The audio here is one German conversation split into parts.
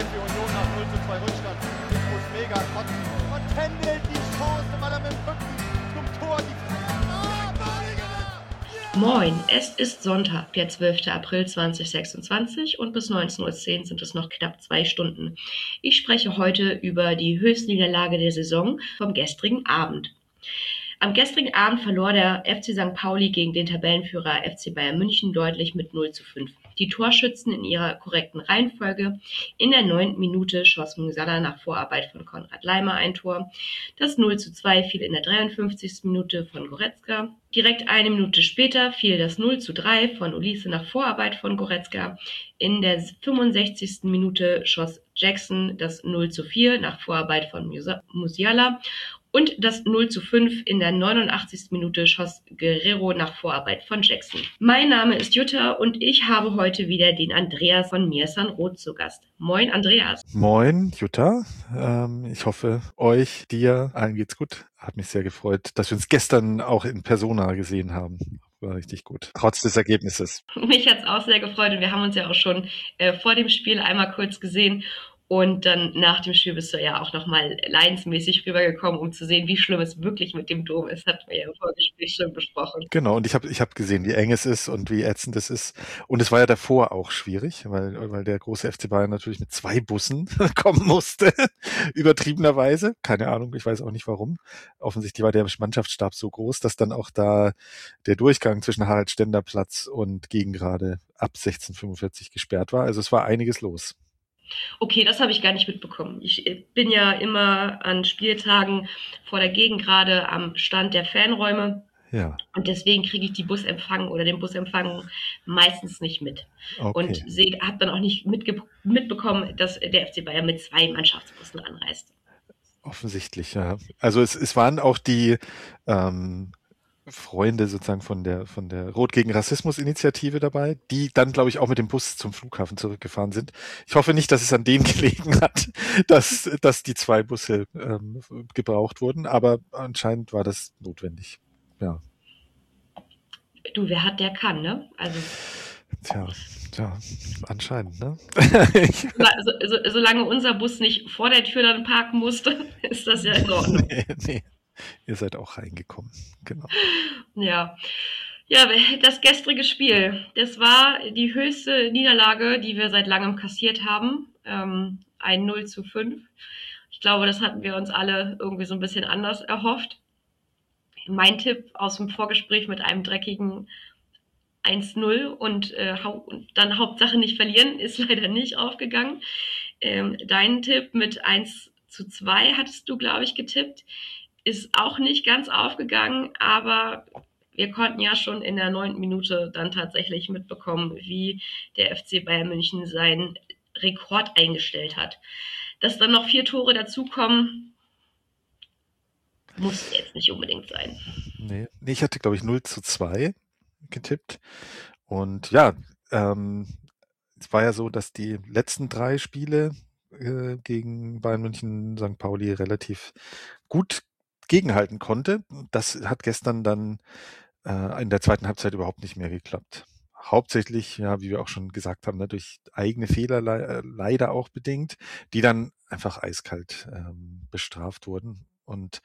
für Union nach 0:2 Rückstand. Ich muss mega kotzen. Und händelt die Chance, weil er mit dem Rücken zum Tor die Moin, es ist Sonntag, der 12. April 2026 und bis 19:10 Uhr sind es noch knapp 2 Stunden. Ich spreche heute über die Höchstniederlage der Saison vom gestrigen Abend. Am gestrigen Abend verlor der FC St. Pauli gegen den Tabellenführer FC Bayern München deutlich mit 0:5. Die Torschützen in ihrer korrekten Reihenfolge: in der 9. Minute schoss Musiala nach Vorarbeit von Konrad Laimer ein Tor. Das 0:2 fiel in der 53. Minute von Goretzka. Direkt eine Minute später fiel das 0:3 von Olise nach Vorarbeit von Goretzka. In der 65. Minute schoss Jackson das 0:4 nach Vorarbeit von Musiala. Und das 0:5 in der 89. Minute schoss Guerrero nach Vorarbeit von Jackson. Mein Name ist Jutta und ich habe heute wieder den Andreas von Mir San Rot zu Gast. Moin Andreas. Moin Jutta. Ich hoffe, euch, dir, allen geht's gut. Hat mich sehr gefreut, dass wir uns gestern auch in Persona gesehen haben. War richtig gut, trotz des Ergebnisses. Mich hat's auch sehr gefreut und wir haben uns ja auch schon vor dem Spiel einmal kurz gesehen. Und dann nach dem Spiel bist du ja auch nochmal leidensmäßig rübergekommen, um zu sehen, wie schlimm es wirklich mit dem Dom ist. Hatten wir ja im Vorgespräch schon besprochen. Genau, und ich hab gesehen, wie eng es ist und wie ätzend es ist. Und es war ja davor auch schwierig, weil der große FC Bayern natürlich mit 2 Bussen kommen musste, übertriebenerweise. Keine Ahnung, ich weiß auch nicht warum. Offensichtlich war der Mannschaftsstab so groß, dass dann auch da der Durchgang zwischen Harald-Stender-Platz und Gegengrade ab 16:45 gesperrt war. Also es war einiges los. Okay, das habe ich gar nicht mitbekommen. Ich bin ja immer an Spieltagen vor der Gegengrade am Stand der Fanräume. Ja. Und deswegen kriege ich die Busempfang oder den Busempfang meistens nicht mit. Okay. Und habe dann auch nicht mitbekommen, dass der FC Bayern mit 2 Mannschaftsbussen anreist. Offensichtlich, ja. Also es waren auch die Freunde sozusagen von der Rot gegen Rassismus-Initiative dabei, die dann, glaube ich, auch mit dem Bus zum Flughafen zurückgefahren sind. Ich hoffe nicht, dass es an denen gelegen hat, dass die 2 Busse gebraucht wurden, aber anscheinend war das notwendig. Ja. Du, wer hat, der kann, ne? Also Tja, anscheinend, ne? Solange unser Bus nicht vor der Tür dann parken musste, ist das ja in Ordnung. Nee. Ihr seid auch reingekommen, genau. Ja, das gestrige Spiel, das war die höchste Niederlage, die wir seit langem kassiert haben. Ein 0:5. Ich glaube, das hatten wir uns alle irgendwie so ein bisschen anders erhofft. Mein Tipp aus dem Vorgespräch mit einem dreckigen 1:0 und dann Hauptsache nicht verlieren, ist leider nicht aufgegangen. Dein Tipp mit 1:2 hattest du, glaube ich, getippt. Ist auch nicht ganz aufgegangen, aber wir konnten ja schon in der 9. Minute dann tatsächlich mitbekommen, wie der FC Bayern München seinen Rekord eingestellt hat. Dass dann noch 4 Tore dazukommen, muss jetzt nicht unbedingt sein. Nee, ich hatte, glaube ich, 0:2 getippt. Und ja, es war ja so, dass die letzten 3 Spiele gegen Bayern München, St. Pauli relativ gut gegenhalten konnte. Das hat gestern dann in der zweiten Halbzeit überhaupt nicht mehr geklappt. Hauptsächlich, ja, wie wir auch schon gesagt haben, durch eigene Fehler leider auch bedingt, die dann einfach eiskalt bestraft wurden. Und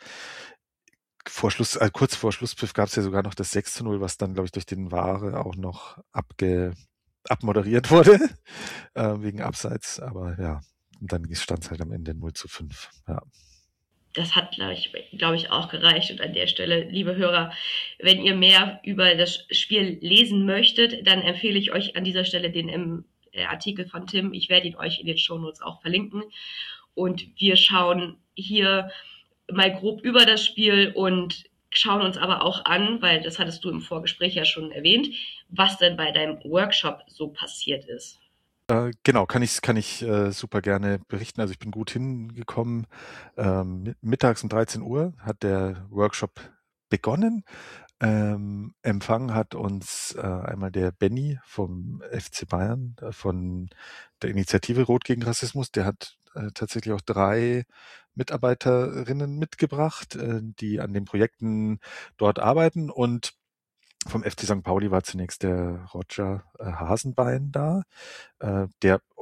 kurz vor Schlusspfiff gab es ja sogar noch das 6:0, was dann, glaube ich, durch den VAR auch noch abmoderiert wurde, wegen Abseits. Aber ja, und dann stand es halt am Ende 0:5. Ja. Das hat, glaube ich, auch gereicht. Und an der Stelle, liebe Hörer, wenn ihr mehr über das Spiel lesen möchtet, dann empfehle ich euch an dieser Stelle den Artikel von Tim. Ich werde ihn euch in den Shownotes auch verlinken. Und wir schauen hier mal grob über das Spiel und schauen uns aber auch an, weil das hattest du im Vorgespräch ja schon erwähnt, was denn bei deinem Workshop so passiert ist. Genau, kann ich super gerne berichten. Also ich bin gut hingekommen. Mittags um 13 Uhr hat der Workshop begonnen. Empfangen hat uns einmal der Benny vom FC Bayern, von der Initiative Rot gegen Rassismus. Der hat tatsächlich auch 3 Mitarbeiterinnen mitgebracht, die an den Projekten dort arbeiten. Und vom FC St. Pauli war zunächst der Roger Hasenbein da, der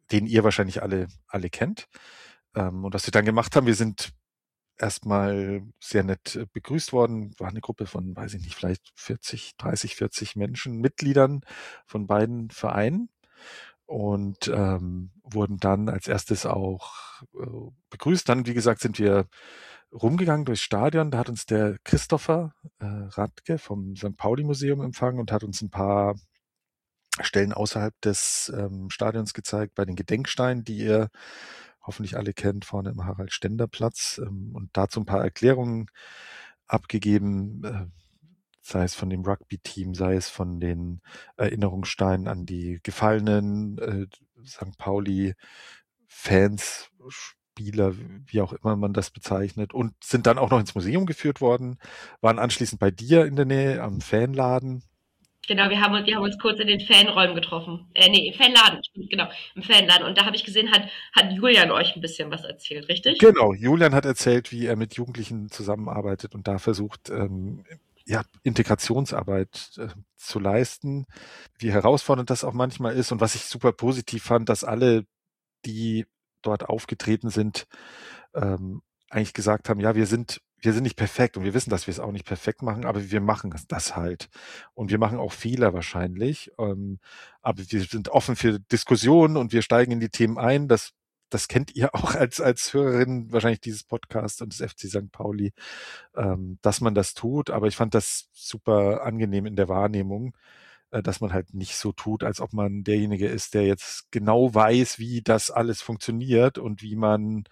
den ihr wahrscheinlich alle kennt. Und was wir dann gemacht haben, wir sind erstmal sehr nett begrüßt worden. War eine Gruppe von, weiß ich nicht, vielleicht 40 Menschen, Mitgliedern von beiden Vereinen und wurden dann als erstes auch begrüßt. Dann, wie gesagt, sind wir rumgegangen durchs Stadion. Da hat uns der Christopher Radke vom St. Pauli Museum empfangen und hat uns ein paar Stellen außerhalb des Stadions gezeigt, bei den Gedenksteinen, die ihr hoffentlich alle kennt, vorne im Harald-Ständer-Platz, und dazu ein paar Erklärungen abgegeben, sei es von dem Rugby-Team, sei es von den Erinnerungssteinen an die gefallenen St. Pauli-Fans, Spieler, wie auch immer man das bezeichnet, und sind dann auch noch ins Museum geführt worden, waren anschließend bei dir in der Nähe am Fanladen. Genau, wir haben uns kurz in den Fanräumen getroffen. Im Fanladen, stimmt, genau, im Fanladen. Und da habe ich gesehen, hat Julian euch ein bisschen was erzählt, richtig? Genau, Julian hat erzählt, wie er mit Jugendlichen zusammenarbeitet und da versucht, Integrationsarbeit zu leisten, wie herausfordernd das auch manchmal ist und was ich super positiv fand, dass alle, die dort aufgetreten sind, eigentlich gesagt haben, ja, wir sind nicht perfekt und wir wissen, dass wir es auch nicht perfekt machen, aber wir machen das halt. Und wir machen auch Fehler wahrscheinlich, aber wir sind offen für Diskussionen und wir steigen in die Themen ein. Das kennt ihr auch als Hörerin wahrscheinlich dieses Podcasts und des FC St. Pauli, dass man das tut. Aber ich fand das super angenehm in der Wahrnehmung, dass man halt nicht so tut, als ob man derjenige ist, der jetzt genau weiß, wie das alles funktioniert und wie man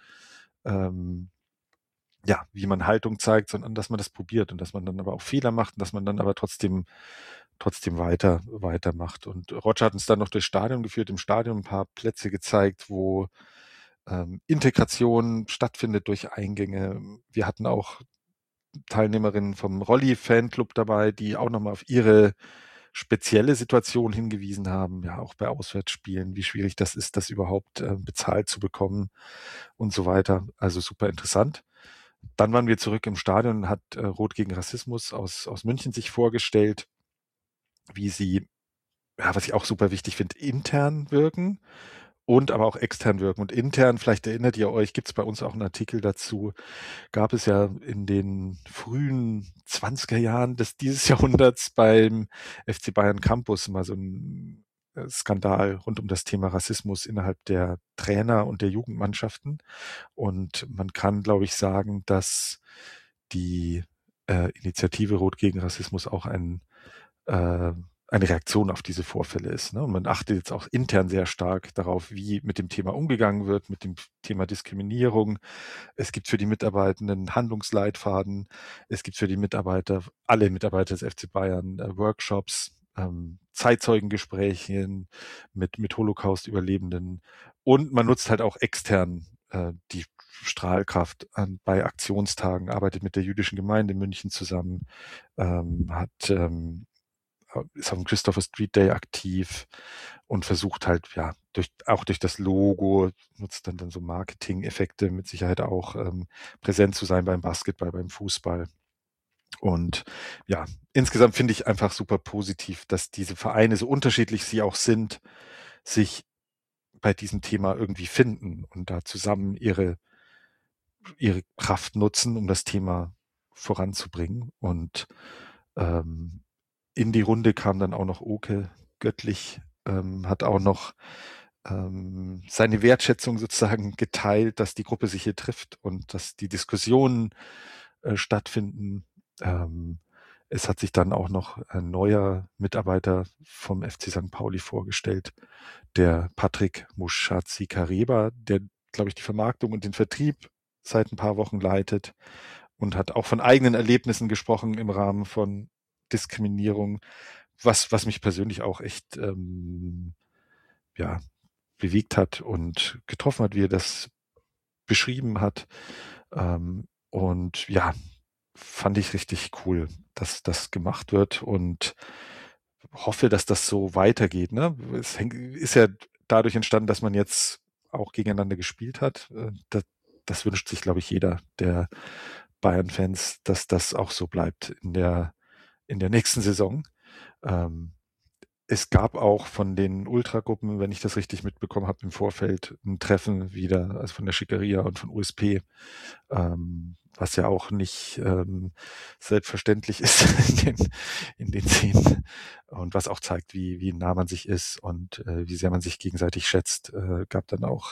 Haltung zeigt, sondern dass man das probiert und dass man dann aber auch Fehler macht und dass man dann aber trotzdem weitermacht. Und Roger hat uns dann noch durchs Stadion geführt, im Stadion ein paar Plätze gezeigt, wo Integration stattfindet durch Eingänge. Wir hatten auch Teilnehmerinnen vom Rolli-Fanclub dabei, die auch nochmal auf ihre spezielle Situation hingewiesen haben, ja, auch bei Auswärtsspielen, wie schwierig das ist, das überhaupt bezahlt zu bekommen und so weiter. Also super interessant. Dann waren wir zurück im Stadion und hat Rot gegen Rassismus aus München sich vorgestellt, wie sie, ja, was ich auch super wichtig finde, intern wirken und aber auch extern wirken. Und intern, vielleicht erinnert ihr euch, gibt es bei uns auch einen Artikel dazu, gab es ja in den frühen 20er Jahren dieses Jahrhunderts beim FC Bayern Campus mal so ein Skandal rund um das Thema Rassismus innerhalb der Trainer und der Jugendmannschaften. Und man kann, glaube ich, sagen, dass die Initiative Rot gegen Rassismus auch eine Reaktion auf diese Vorfälle ist. Ne? Und man achtet jetzt auch intern sehr stark darauf, wie mit dem Thema umgegangen wird, mit dem Thema Diskriminierung. Es gibt für die Mitarbeitenden Handlungsleitfaden. Es gibt für die Mitarbeiter, alle Mitarbeiter des FC Bayern, Workshops, Zeitzeugengespräche mit Holocaust-Überlebenden. Und man nutzt halt auch extern die Strahlkraft bei Aktionstagen, arbeitet mit der jüdischen Gemeinde in München zusammen, ist auf dem Christopher Street Day aktiv und versucht halt, ja, auch durch das Logo, nutzt dann so Marketing-Effekte mit Sicherheit auch präsent zu sein beim Basketball, beim Fußball. Und ja, insgesamt finde ich einfach super positiv, dass diese Vereine, so unterschiedlich sie auch sind, sich bei diesem Thema irgendwie finden und da zusammen ihre Kraft nutzen, um das Thema voranzubringen. Und in die Runde kam dann auch noch Oke Göttlich, hat auch noch seine Wertschätzung sozusagen geteilt, dass die Gruppe sich hier trifft und dass die Diskussionen stattfinden. Es hat sich dann auch noch ein neuer Mitarbeiter vom FC St. Pauli vorgestellt, der Patrick Mushatzi-Kareba, der, glaube ich, die Vermarktung und den Vertrieb seit ein paar Wochen leitet und hat auch von eigenen Erlebnissen gesprochen im Rahmen von Diskriminierung, was mich persönlich auch echt bewegt hat und getroffen hat, wie er das beschrieben hat. Und ja, fand ich richtig cool, dass das gemacht wird und hoffe, dass das so weitergeht. Ne? Es ist ja dadurch entstanden, dass man jetzt auch gegeneinander gespielt hat. Das wünscht sich, glaube ich, jeder der Bayern-Fans, dass das auch so bleibt in der nächsten Saison. es gab auch von den Ultragruppen, wenn ich das richtig mitbekommen habe, im Vorfeld ein Treffen wieder, also von der Schickeria und von USP, was ja auch nicht selbstverständlich ist in den Szenen und was auch zeigt, wie nah man sich ist und wie sehr man sich gegenseitig schätzt. Gab dann auch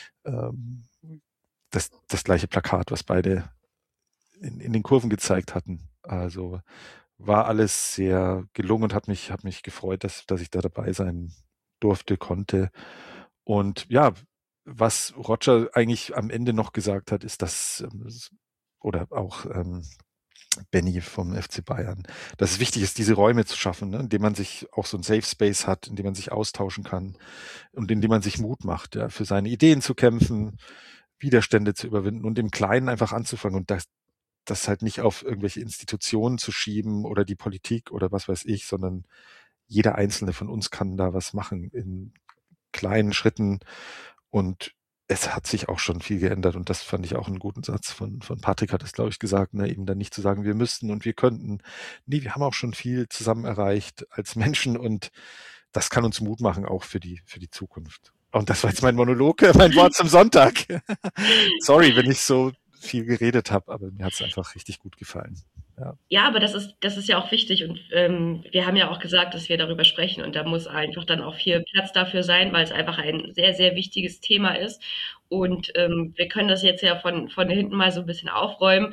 das gleiche Plakat, was beide in den Kurven gezeigt hatten. Also war alles sehr gelungen und hat mich gefreut, dass ich da dabei sein durfte, konnte. Und ja, was Roger eigentlich am Ende noch gesagt hat, ist, dass, oder auch Benny vom FC Bayern, dass es wichtig ist, diese Räume zu schaffen, ne, in dem man sich auch so ein Safe Space hat, in dem man sich austauschen kann und in dem man sich Mut macht, ja, für seine Ideen zu kämpfen, Widerstände zu überwinden und im Kleinen einfach anzufangen und das halt nicht auf irgendwelche Institutionen zu schieben oder die Politik oder was weiß ich, sondern jeder Einzelne von uns kann da was machen in kleinen Schritten und es hat sich auch schon viel geändert und das fand ich auch einen guten Satz von Patrick hat es, glaube ich, gesagt, ne, eben dann nicht zu sagen, wir müssten und wir könnten. Nee, wir haben auch schon viel zusammen erreicht als Menschen und das kann uns Mut machen, auch für die Zukunft. Und das war jetzt mein Monolog, mein Wort zum Sonntag. Sorry, wenn ich so viel geredet habe, aber mir hat es einfach richtig gut gefallen. Ja. Ja, aber das ist ja auch wichtig und wir haben ja auch gesagt, dass wir darüber sprechen und da muss einfach dann auch viel Platz dafür sein, weil es einfach ein sehr, sehr wichtiges Thema ist und wir können das jetzt ja von hinten mal so ein bisschen aufräumen,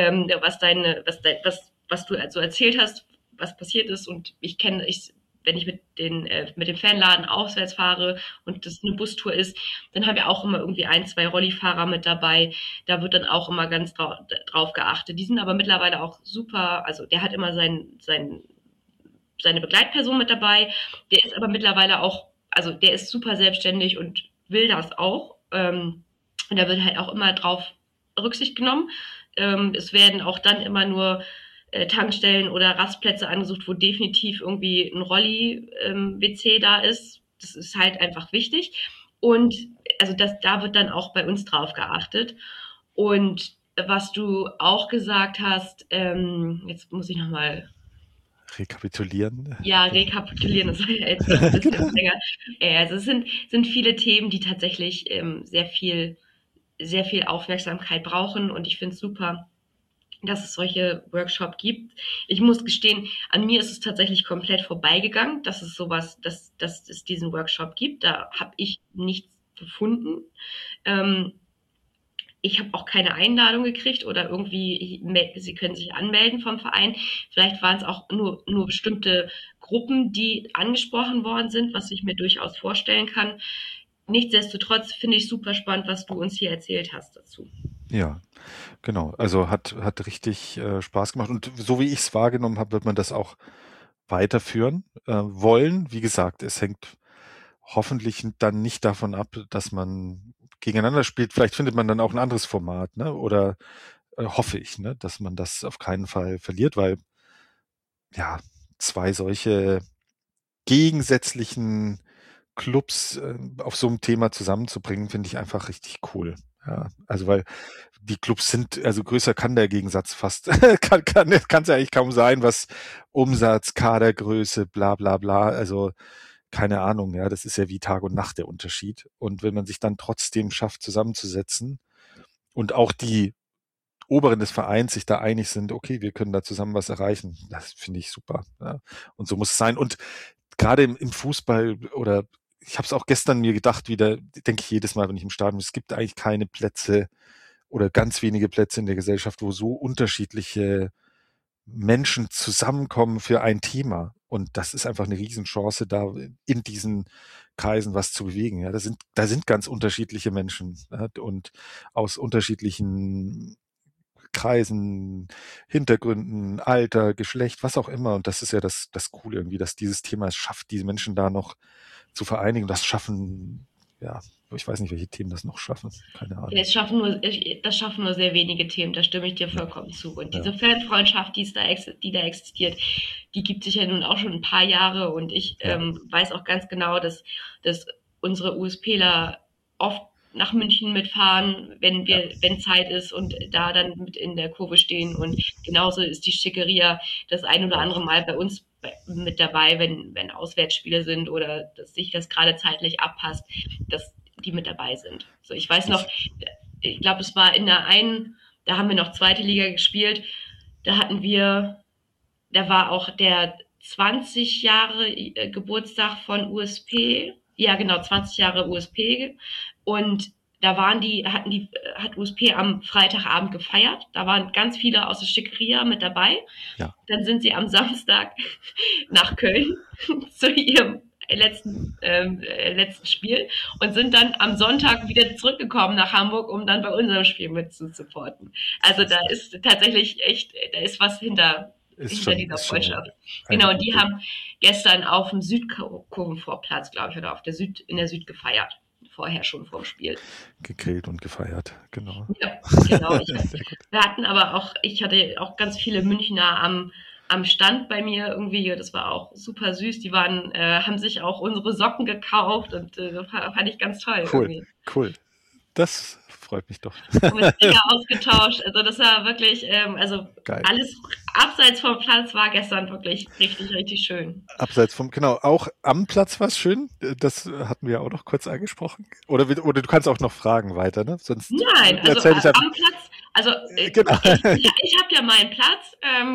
was du so erzählt hast, was passiert ist und wenn ich mit dem Fanladen auswärts fahre und das eine Bustour ist, dann haben wir auch immer irgendwie ein, zwei Rollifahrer mit dabei. Da wird dann auch immer ganz drauf geachtet. Die sind aber mittlerweile auch super, also der hat immer seine Begleitperson mit dabei. Der ist aber mittlerweile auch, also der ist super selbstständig und will das auch. Und da wird halt auch immer drauf Rücksicht genommen. Es werden auch dann immer nur Tankstellen oder Rastplätze angesucht, wo definitiv irgendwie ein Rolli-WC da ist. Das ist halt einfach wichtig. Und also da wird dann auch bei uns drauf geachtet. Und was du auch gesagt hast, jetzt muss ich nochmal Rekapitulieren. ja, rekapitulieren, das war ja jetzt noch ein bisschen länger. Also es sind viele Themen, die tatsächlich sehr viel Aufmerksamkeit brauchen und ich finde es super, dass es solche Workshops gibt. Ich muss gestehen, an mir ist es tatsächlich komplett vorbeigegangen, dass es diesen Workshop gibt. Da habe ich nichts gefunden. Ich habe auch keine Einladung gekriegt oder irgendwie, sie können sich anmelden vom Verein. Vielleicht waren es auch nur bestimmte Gruppen, die angesprochen worden sind, was ich mir durchaus vorstellen kann. Nichtsdestotrotz finde ich super spannend, was du uns hier erzählt hast dazu. Ja, genau. Also hat richtig Spaß gemacht. Und so wie ich es wahrgenommen habe, wird man das auch weiterführen wollen. Wie gesagt, es hängt hoffentlich dann nicht davon ab, dass man gegeneinander spielt. Vielleicht findet man dann auch ein anderes Format, ne? Oder hoffe ich, ne, dass man das auf keinen Fall verliert, weil ja, zwei solche gegensätzlichen Clubs auf so einem Thema zusammenzubringen, finde ich einfach richtig cool. Ja, also weil die Clubs sind, also größer kann der Gegensatz fast, kann es ja eigentlich kaum sein, was Umsatz, Kadergröße, bla bla bla, also keine Ahnung, ja, das ist ja wie Tag und Nacht der Unterschied. Und wenn man sich dann trotzdem schafft, zusammenzusetzen und auch die Oberen des Vereins sich da einig sind, okay, wir können da zusammen was erreichen, das finde ich super. Ja. Und so muss es sein. Und gerade im Fußball oder ich habe es auch gestern mir gedacht, wieder, denke ich jedes Mal, wenn ich im Stadion bin, es gibt eigentlich keine Plätze oder ganz wenige Plätze in der Gesellschaft, wo so unterschiedliche Menschen zusammenkommen für ein Thema. Und das ist einfach eine Riesenchance, da in diesen Kreisen was zu bewegen. Ja, da sind ganz unterschiedliche Menschen, ja, und aus unterschiedlichen Kreisen, Hintergründen, Alter, Geschlecht, was auch immer. Und das ist ja das Coole irgendwie, dass dieses Thema es schafft, diese Menschen da noch zu vereinigen. Das schaffen, ja, ich weiß nicht, welche Themen das noch schaffen. Keine Ahnung. Das schaffen nur sehr wenige Themen, da stimme ich dir vollkommen zu. Und diese Ja. Fanfreundschaft, die da existiert, die gibt sich ja nun auch schon ein paar Jahre und ich weiß auch ganz genau, dass unsere USPler oft nach München mitfahren, wenn Zeit ist und da dann mit in der Kurve stehen und genauso ist die Schickeria das ein oder andere Mal bei uns mit dabei, wenn Auswärtsspiele sind oder dass sich das gerade zeitlich abpasst, dass die mit dabei sind. So, ich weiß noch, ich glaube, es war in der einen, da haben wir noch zweite Liga gespielt, da war auch der 20 Jahre Geburtstag von USP. Ja, genau, 20 Jahre USP. Und da hat USP am Freitagabend gefeiert. Da waren ganz viele aus der Schickeria mit dabei. Ja. Dann sind sie am Samstag nach Köln zu ihrem letzten Spiel und sind dann am Sonntag wieder zurückgekommen nach Hamburg, um dann bei unserem Spiel mit zu supporten. Also da ist tatsächlich echt, da ist was hinter dieser Freundschaft. Genau, und die haben gestern auf dem Südkurvenvorplatz, glaube ich, oder in der Süd gefeiert. Vorher schon vorm Spiel. Gegrillt und gefeiert, genau. Ja, genau. Ich hatte auch ganz viele Münchner am Stand bei mir irgendwie. Das war auch super süß. Die haben sich auch unsere Socken gekauft und fand ich ganz toll. Cool. Das freut mich doch. Mit Finger ausgetauscht. Also das war wirklich, geil. Alles abseits vom Platz war gestern wirklich richtig, richtig schön. Genau, auch am Platz war es schön. Das hatten wir auch noch kurz angesprochen. Oder du kannst auch noch fragen weiter, ne? Sonst nein, also am Platz, genau. Ich habe ja meinen Platz,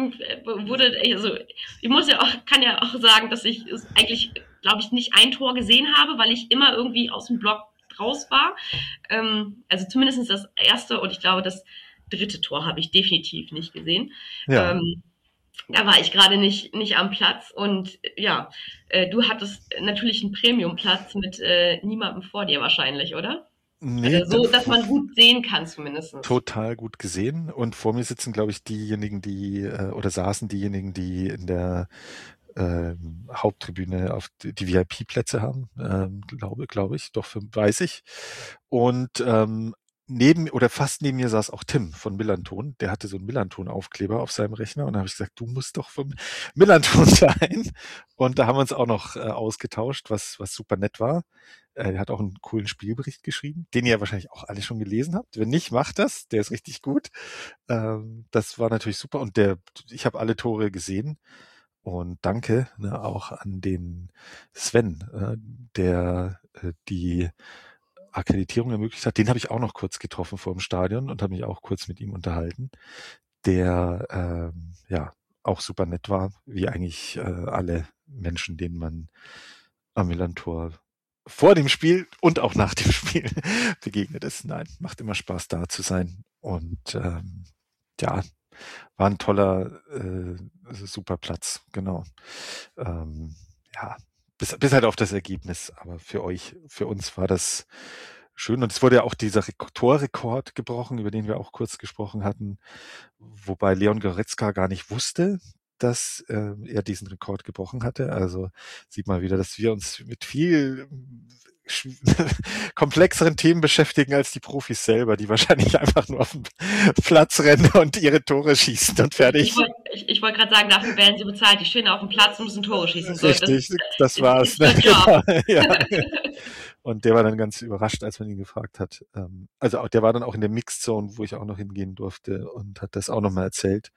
kann ja auch sagen, dass ich eigentlich, glaube ich, nicht ein Tor gesehen habe, weil ich immer irgendwie aus dem Block raus war. Also zumindest das erste und ich glaube, das dritte Tor habe ich definitiv nicht gesehen. Ja. Da war ich gerade nicht am Platz und ja, du hattest natürlich einen Premiumplatz mit niemandem vor dir wahrscheinlich, oder? Nee, also so, dass man gut sehen kann zumindest. Total gut gesehen und vor mir sitzen, glaube ich, diejenigen, oder saßen diejenigen, die in der Haupttribüne auf die VIP-Plätze haben, glaube ich, doch weiß ich. Und fast neben mir saß auch Tim von Millanton. Der hatte so einen Millanton-Aufkleber auf seinem Rechner und da habe ich gesagt, du musst doch vom Millanton sein. Und da haben wir uns auch noch ausgetauscht, was super nett war. Er hat auch einen coolen Spielbericht geschrieben, den ihr wahrscheinlich auch alle schon gelesen habt. Wenn nicht, macht das. Der ist richtig gut. Das war natürlich super und ich habe alle Tore gesehen. Und danke auch an den Sven, der die Akkreditierung ermöglicht hat. Den habe ich auch noch kurz getroffen vor dem Stadion und habe mich auch kurz mit ihm unterhalten, der auch super nett war, wie eigentlich alle Menschen, denen man am Millantor vor dem Spiel und auch nach dem Spiel begegnet ist. Nein, macht immer Spaß, da zu sein. Und war ein toller, super Platz, genau. Bis halt auf das Ergebnis, aber für uns war das schön. Und es wurde ja auch dieser Torrekord gebrochen, über den wir auch kurz gesprochen hatten, wobei Leon Goretzka gar nicht wusste, dass er diesen Rekord gebrochen hatte. Also sieht man wieder, dass wir uns mit viel komplexeren Themen beschäftigen als die Profis selber, die wahrscheinlich einfach nur auf den Platz rennen und ihre Tore schießen und fertig. Ich wollte gerade sagen, dafür werden sie bezahlt. Die stehen auf dem Platz und müssen Tore schießen. Richtig, das war's. Ne? Genau, ja. Und der war dann ganz überrascht, als man ihn gefragt hat. Also der war dann auch in der Mixzone, wo ich auch noch hingehen durfte und hat das auch nochmal erzählt.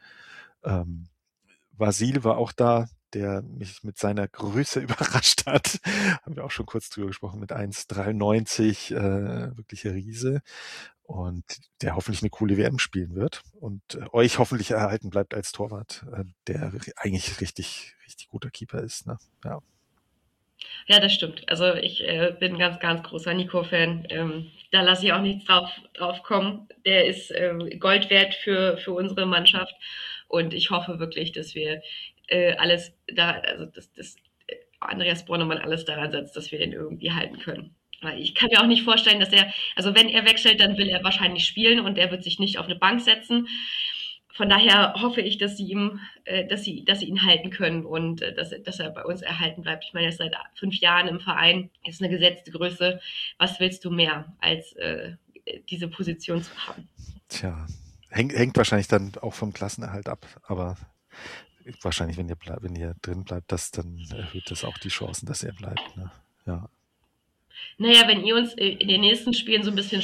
Vasil war auch da, der mich mit seiner Größe überrascht hat. Haben wir auch schon kurz drüber gesprochen, mit 1,93, wirklicher Riese. Und der hoffentlich eine coole WM spielen wird und euch hoffentlich erhalten bleibt als Torwart, der eigentlich richtig, richtig guter Keeper ist. Ne? Ja. Ja, das stimmt. Also ich bin ein ganz, ganz großer Nico-Fan. Da lasse ich auch nichts drauf kommen. Der ist Gold wert für unsere Mannschaft. Und ich hoffe wirklich, dass wir alles da, also dass Andreas Bornemann alles daran setzt, dass wir ihn irgendwie halten können. Weil ich kann mir auch nicht vorstellen, dass also wenn er wechselt, dann will er wahrscheinlich spielen und er wird sich nicht auf eine Bank setzen. Von daher hoffe ich, dass sie ihn halten können und dass er bei uns erhalten bleibt. Ich meine, er ist seit 5 Jahren im Verein, ist eine gesetzte Größe. Was willst du mehr, als diese Position zu haben? Tja, hängt wahrscheinlich dann auch vom Klassenerhalt ab, aber wahrscheinlich, wenn ihr drin bleibt, dann erhöht das auch die Chancen, dass er bleibt. Ne? Ja. Naja, wenn ihr uns in den nächsten Spielen so ein bisschen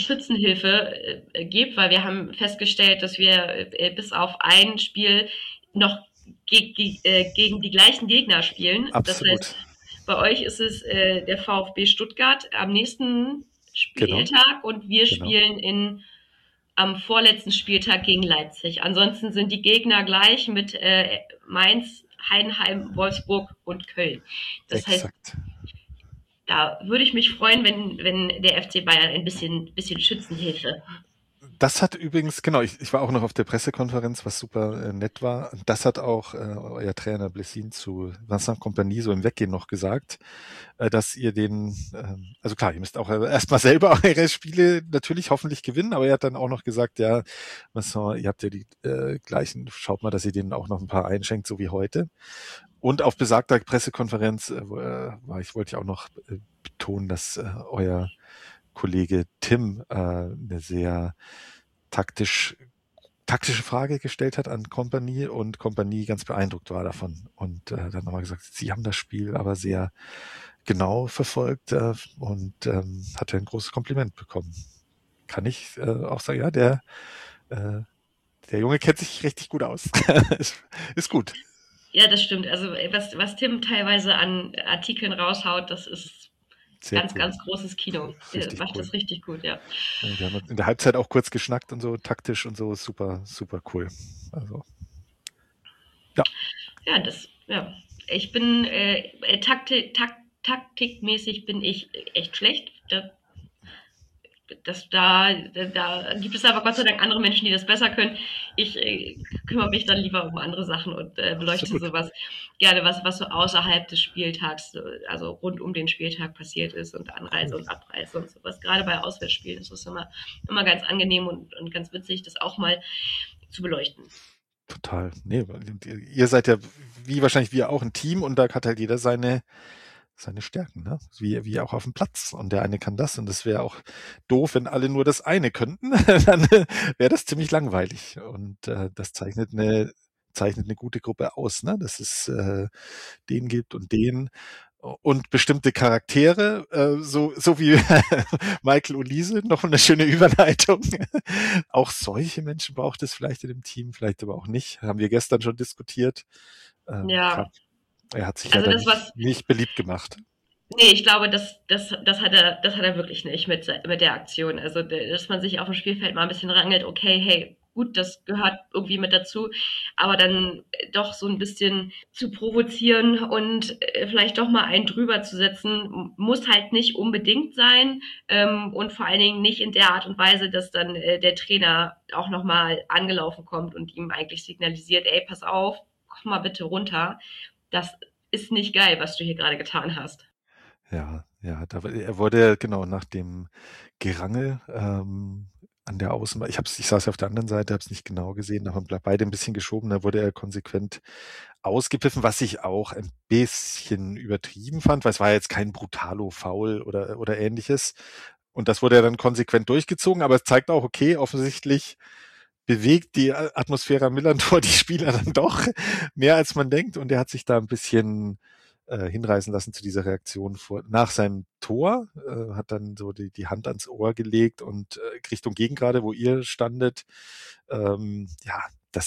Schützenhilfe gebt, weil wir haben festgestellt, dass wir bis auf ein Spiel noch gegen die gleichen Gegner spielen. Das Absolut. heißt, bei euch ist es der VfB Stuttgart am nächsten Genau, Spieltag und wir genau. spielen am vorletzten Spieltag gegen Leipzig. Ansonsten sind die Gegner gleich mit Mainz, Heidenheim, Wolfsburg und Köln. Das heißt, Exakt. da würde ich mich freuen, wenn der FC Bayern ein bisschen Schützenhilfe. Das hat übrigens, genau, ich war auch noch auf der Pressekonferenz, was super nett war. Das hat auch euer Trainer Blessin zu Vincent Kompany so im Weggehen noch gesagt, dass ihr den, also klar, ihr müsst auch erstmal selber eure Spiele natürlich hoffentlich gewinnen, aber er hat dann auch noch gesagt, ja, Vincent, ihr habt ja die gleichen, schaut mal, dass ihr denen auch noch ein paar einschenkt, so wie heute. Und auf besagter Pressekonferenz wollte ich auch noch betonen, dass euer Kollege Tim eine sehr taktische Frage gestellt hat an Kompany und Kompany ganz beeindruckt war davon. Und dann nochmal gesagt, sie haben das Spiel aber sehr genau verfolgt und hatte ein großes Kompliment bekommen. Kann ich auch sagen, ja, der Junge kennt sich richtig gut aus. Ist gut. Ja, das stimmt. Also was Tim teilweise an Artikeln raushaut, das ist Sehr ganz, cool. ganz großes Kino. Der Richtig macht cool. das richtig gut, ja. Wir haben in der Halbzeit auch kurz geschnackt und so, taktisch und so, super, super cool. Also, ja. Ja. Ich bin taktikmäßig bin ich echt schlecht. Da gibt es aber Gott sei Dank andere Menschen, die das besser können. Ich kümmere mich dann lieber um andere Sachen und beleuchte Absolut. sowas gerne, was so außerhalb des Spieltags, also rund um den Spieltag passiert ist und Cool. Anreise und Abreise und sowas. Gerade bei Auswärtsspielen ist es immer ganz angenehm und ganz witzig, das auch mal zu beleuchten. Total. Nee, ihr seid ja, wie wahrscheinlich wir auch, ein Team und da hat halt jeder seine Stärken, ne? Wie auch auf dem Platz. Und der eine kann das und das wäre auch doof, wenn alle nur das eine könnten. Dann wäre das ziemlich langweilig. Und das zeichnet eine gute Gruppe aus, ne? Dass es den gibt und den und bestimmte Charaktere, so wie Michael Olise, noch eine schöne Überleitung. Auch solche Menschen braucht es vielleicht in dem Team, vielleicht aber auch nicht. Haben wir gestern schon diskutiert. Klar, Ja, er hat sich ja also da das, was nicht beliebt gemacht. Nee, ich glaube, das hat er wirklich nicht mit der Aktion. Also, dass man sich auf dem Spielfeld mal ein bisschen rangelt, okay, hey, gut, das gehört irgendwie mit dazu, aber dann doch so ein bisschen zu provozieren und vielleicht doch mal einen drüber zu setzen, muss halt nicht unbedingt sein und vor allen Dingen nicht in der Art und Weise, dass dann der Trainer auch noch mal angelaufen kommt und ihm eigentlich signalisiert, ey, pass auf, komm mal bitte runter. Das ist nicht geil, was du hier gerade getan hast. Ja, ja, er wurde genau nach dem Gerangel an der Außenbahn. Ich saß ja auf der anderen Seite, habe es nicht genau gesehen, da haben beide ein bisschen geschoben, da wurde er konsequent ausgepfiffen, was ich auch ein bisschen übertrieben fand, weil es war jetzt kein Brutalo-Foul oder ähnliches. Und das wurde ja dann konsequent durchgezogen, aber es zeigt auch, okay, offensichtlich bewegt die Atmosphäre am Millantor die Spieler dann doch mehr als man denkt und er hat sich da ein bisschen hinreißen lassen zu dieser Reaktion nach seinem Tor, hat dann so die Hand ans Ohr gelegt und Richtung Gegengrade, wo ihr standet, ja,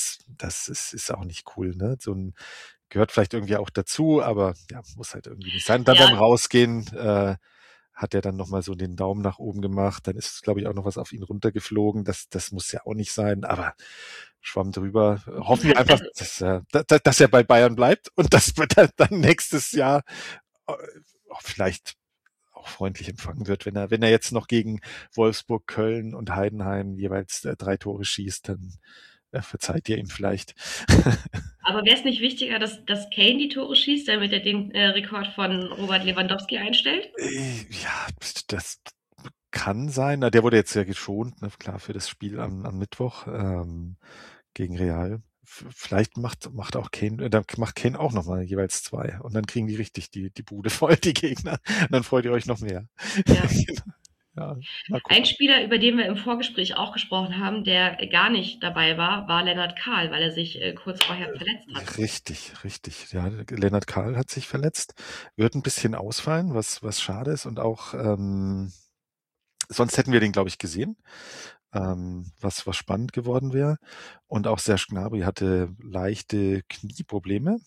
ist auch nicht cool, ne? Gehört vielleicht irgendwie auch dazu, aber ja, muss halt irgendwie nicht sein. Dann beim Ja, Rausgehen hat er dann nochmal so den Daumen nach oben gemacht. Dann ist, glaube ich, auch noch was auf ihn runtergeflogen. Das muss ja auch nicht sein, aber schwamm drüber. Hoffen wir einfach, also dass er bei Bayern bleibt und dass wir dann nächstes Jahr äh, vielleicht auch freundlich empfangen wird, wenn er jetzt noch gegen Wolfsburg, Köln und Heidenheim jeweils 3 Tore schießt, dann verzeiht ihr ihm vielleicht. aber wäre es nicht wichtiger, dass Kane die Tore schießt, damit er den Rekord von Robert Lewandowski einstellt? Ja, das kann sein. Na, der wurde jetzt ja geschont, ne, klar, für das Spiel am Mittwoch gegen Real. Vielleicht macht auch Kane, dann macht Kane auch nochmal jeweils 2 und dann kriegen die richtig die Bude voll, die Gegner. Und dann freut ihr euch noch mehr. Ja. Ja, mal Ein gucken. Spieler, über den wir im Vorgespräch auch gesprochen haben, der gar nicht dabei war Lennart Kahl, weil er sich kurz vorher verletzt hat. Richtig, richtig. Ja, Lennart Kahl hat sich verletzt, wird ein bisschen ausfallen, was schade ist und auch sonst hätten wir den, glaube ich, gesehen. was spannend geworden wäre. Und auch Serge Gnabry hatte leichte Knieprobleme.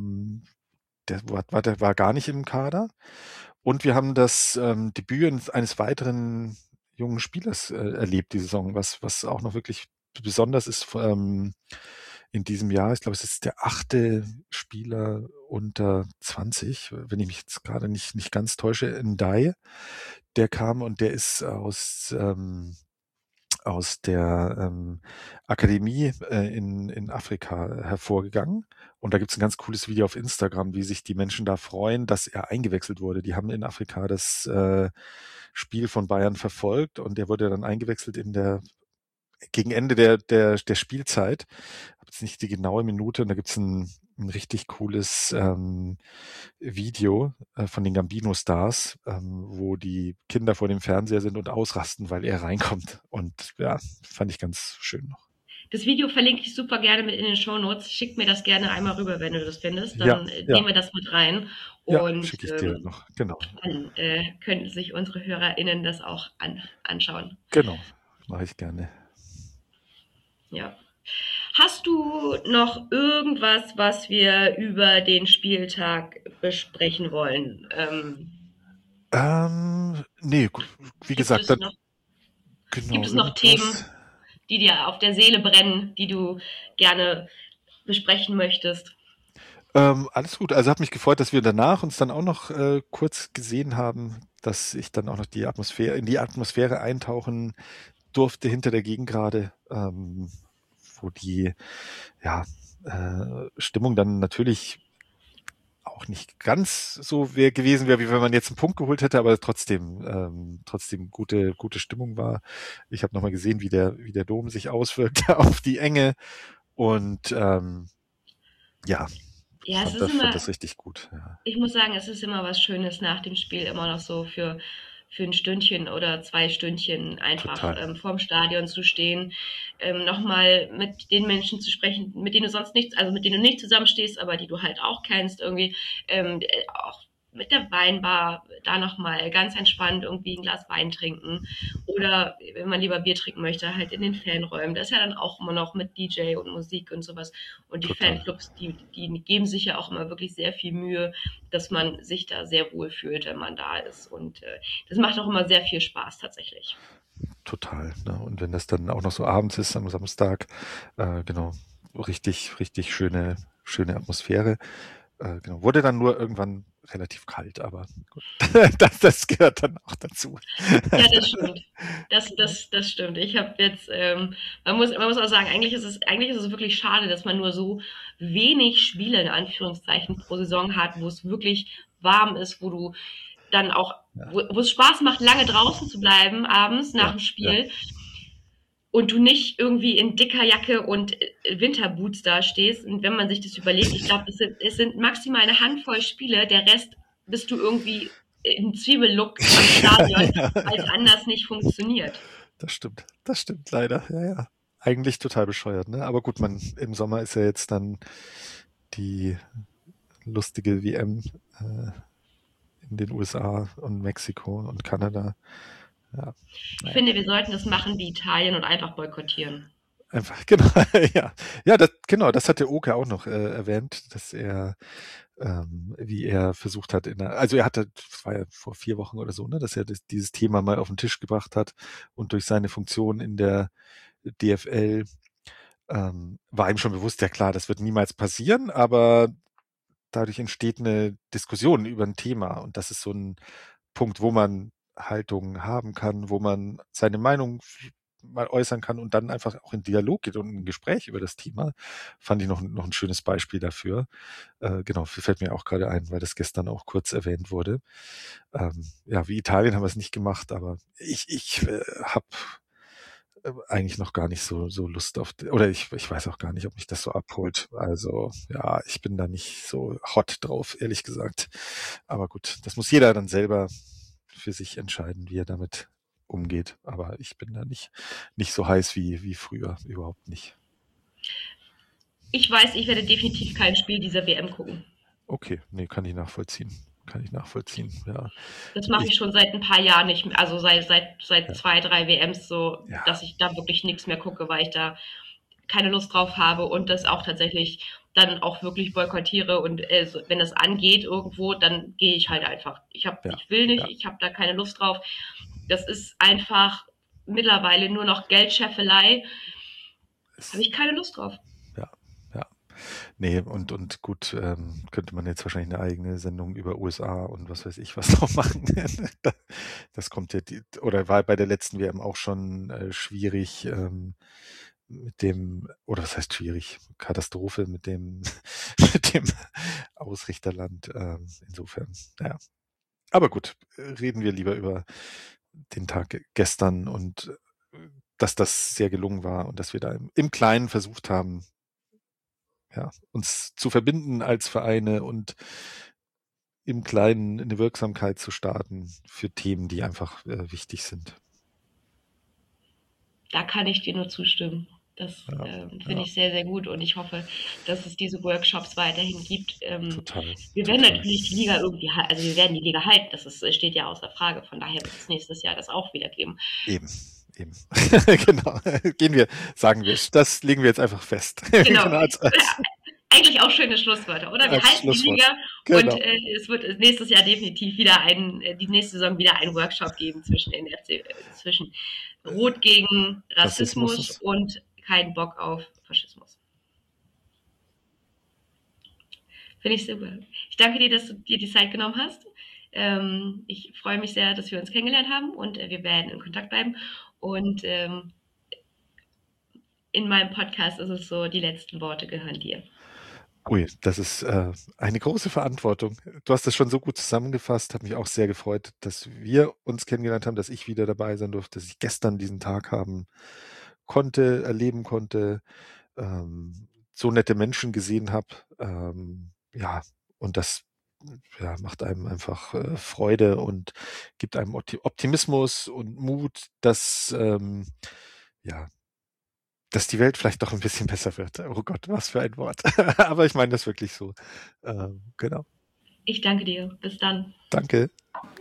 Der war gar nicht im Kader. Und wir haben das Debüt eines weiteren jungen Spielers erlebt, die Saison, was auch noch wirklich besonders ist in diesem Jahr. Ich glaube, es ist der 8. Spieler unter 20, wenn ich mich jetzt gerade nicht ganz täusche, Ndiaye. Der kam und der ist aus der Akademie in Afrika hervorgegangen. Und da gibt's ein ganz cooles Video auf Instagram, wie sich die Menschen da freuen, dass er eingewechselt wurde. Die haben in Afrika das Spiel von Bayern verfolgt und der wurde dann eingewechselt gegen Ende der Spielzeit. Ich habe jetzt nicht die genaue Minute und da gibt's ein richtig cooles Video von den Gambino-Stars, wo die Kinder vor dem Fernseher sind und ausrasten, weil er reinkommt. Und ja, fand ich ganz schön noch. Das Video verlinke ich super gerne mit in den Shownotes. Schick mir das gerne einmal rüber, wenn du das findest. Ja, Dann ja. nehmen wir das mit rein. Ja, Und schicke ich dir noch. Genau. dann können sich unsere HörerInnen das auch anschauen. Genau, mache ich gerne. Ja. Hast du noch irgendwas, was wir über den Spieltag besprechen wollen? Nee, wie gesagt, gibt es noch irgendwas. Themen, die dir auf der Seele brennen, die du gerne besprechen möchtest? Alles gut. Also hat mich gefreut, dass wir danach uns dann auch noch kurz gesehen haben, dass ich dann auch noch in die Atmosphäre eintauchen durfte hinter der Gegengrade, wo die Stimmung dann natürlich auch nicht ganz so gewesen wäre, wie wenn man jetzt einen Punkt geholt hätte, aber trotzdem gute Stimmung war. Ich habe nochmal gesehen, wie der Dom sich auswirkt auf die Enge und Ja, fand das richtig gut. Ja. Ich muss sagen, es ist immer was Schönes nach dem Spiel, immer noch so für ein Stündchen oder 2 Stündchen einfach vorm Stadion zu stehen, nochmal mit den Menschen zu sprechen, mit denen du nicht zusammenstehst, aber die du halt auch kennst, irgendwie auch mit der Weinbar da nochmal ganz entspannt irgendwie ein Glas Wein trinken oder wenn man lieber Bier trinken möchte, halt in den Fanräumen. Das ist ja dann auch immer noch mit DJ und Musik und sowas. Und die Fanclubs, die geben sich ja auch immer wirklich sehr viel Mühe, dass man sich da sehr wohl fühlt, wenn man da ist. Und das macht auch immer sehr viel Spaß tatsächlich. Total. Ne? Und wenn das dann auch noch so abends ist am Samstag, genau, richtig schöne Atmosphäre. Genau. Wurde dann nur irgendwann relativ kalt, aber gut. das gehört dann auch dazu. Ja, das stimmt. Das stimmt. Ich habe jetzt, man muss auch sagen, eigentlich ist es wirklich schade, dass man nur so wenig Spiele in Anführungszeichen pro Saison hat, wo es wirklich warm ist, wo du dann auch, wo es Spaß macht, lange draußen zu bleiben abends nach dem Spiel. Ja. Und du nicht irgendwie in dicker Jacke und Winterboots da stehst. Und wenn man sich das überlegt, ich glaube, es sind maximal eine Handvoll Spiele, der Rest bist du irgendwie im Zwiebellook am Stadion, weil es anders nicht funktioniert. Das stimmt leider, ja. Eigentlich total bescheuert, ne? Aber gut, im Sommer ist ja jetzt dann die lustige WM in den USA und Mexiko und Kanada. Ja. Ich finde, wir sollten das machen wie Italien und einfach boykottieren. Einfach, genau, ja. Ja, das hat der Oke auch noch erwähnt, dass er, wie er versucht hat, das war ja vor 4 Wochen oder so, ne, dass er dieses Thema mal auf den Tisch gebracht hat und durch seine Funktion in der DFL war ihm schon bewusst, ja klar, das wird niemals passieren, aber dadurch entsteht eine Diskussion über ein Thema und das ist so ein Punkt, wo man Haltung haben kann, wo man seine Meinung mal äußern kann und dann einfach auch in Dialog geht und ein Gespräch über das Thema, fand ich noch ein schönes Beispiel dafür. Genau, fällt mir auch gerade ein, weil das gestern auch kurz erwähnt wurde. Wie Italien haben wir es nicht gemacht, aber ich habe eigentlich noch gar nicht so Lust auf, oder ich weiß auch gar nicht, ob mich das so abholt. Also ja, ich bin da nicht so hot drauf, ehrlich gesagt. Aber gut, das muss jeder dann selber für sich entscheiden, wie er damit umgeht. Aber ich bin da nicht so heiß wie früher, überhaupt nicht. Ich weiß, ich werde definitiv kein Spiel dieser WM gucken. Okay, nee, kann ich nachvollziehen. kann ich nachvollziehen, ja. Das mache ich schon seit ein paar Jahren nicht mehr, also seit Ja. 2, 3 WMs so, Ja. dass ich da wirklich nichts mehr gucke, weil ich da keine Lust drauf habe und das auch tatsächlich dann auch wirklich boykottiere und so, wenn das angeht irgendwo, dann gehe ich halt einfach. Ich will nicht, ich habe da keine Lust drauf. Das ist einfach mittlerweile nur noch Geldscheffelei. Habe ich keine Lust drauf. Ja. Nee, und gut, könnte man jetzt wahrscheinlich eine eigene Sendung über USA und was weiß ich was noch machen. Das kommt ja, oder war bei der letzten WM auch schon schwierig, mit dem, oder was heißt schwierig? Katastrophe mit dem, mit dem Ausrichterland. Insofern, ja. Aber gut, reden wir lieber über den Tag gestern und dass das sehr gelungen war und dass wir da im Kleinen versucht haben, ja, uns zu verbinden als Vereine und im Kleinen eine Wirksamkeit zu starten für Themen, die einfach wichtig sind. Da kann ich dir nur zustimmen. Das finde ich sehr, sehr gut und ich hoffe, dass es diese Workshops weiterhin gibt. Total. Wir werden natürlich die Liga irgendwie, also wir werden die Liga halten, das steht ja außer Frage. Von daher wird es nächstes Jahr das auch wieder geben. Eben. Genau. Sagen wir, das legen wir jetzt einfach fest. Genau. Eigentlich auch schöne Schlusswörter, oder? Wir halten die Liga und es wird nächstes Jahr definitiv wieder die nächste Saison wieder einen Workshop geben zwischen Rot gegen Rassismus und keinen Bock auf Faschismus. Finde ich super. Ich danke dir, dass du dir die Zeit genommen hast. Ich freue mich sehr, dass wir uns kennengelernt haben und wir werden in Kontakt bleiben. Und in meinem Podcast ist es so, die letzten Worte gehören dir. Ui, das ist eine große Verantwortung. Du hast das schon so gut zusammengefasst, hat mich auch sehr gefreut, dass wir uns kennengelernt haben, dass ich wieder dabei sein durfte, dass ich gestern diesen Tag erleben konnte, so nette Menschen gesehen habe. Und das macht einem einfach Freude und gibt einem Optimismus und Mut, dass dass die Welt vielleicht doch ein bisschen besser wird. Oh Gott, was für ein Wort. Aber ich meine das wirklich so. Genau. Ich danke dir. Bis dann. Danke.